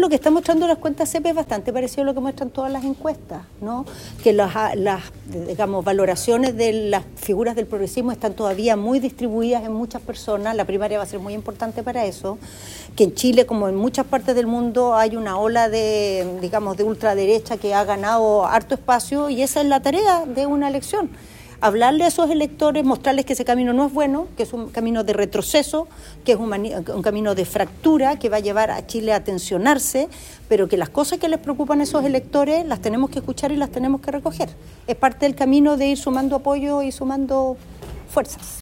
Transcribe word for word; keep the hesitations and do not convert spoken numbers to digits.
lo que están mostrando las cuentas C E P es bastante parecido a lo que muestran todas las encuestas, ¿no? Que las, las digamos, valoraciones de las figuras del progresismo están todavía muy distribuidas en muchas personas, la primaria va a ser muy importante para eso, que en Chile, como en muchas partes del mundo, hay una ola de, digamos, de ultraderecha que ha ganado harto espacio, y esa es la tarea de una elección. Hablarle a esos electores, mostrarles que ese camino no es bueno, que es un camino de retroceso, que es un, un camino de fractura, que va a llevar a Chile a tensionarse, pero que las cosas que les preocupan a esos electores las tenemos que escuchar y las tenemos que recoger. Es parte del camino de ir sumando apoyo y sumando fuerzas.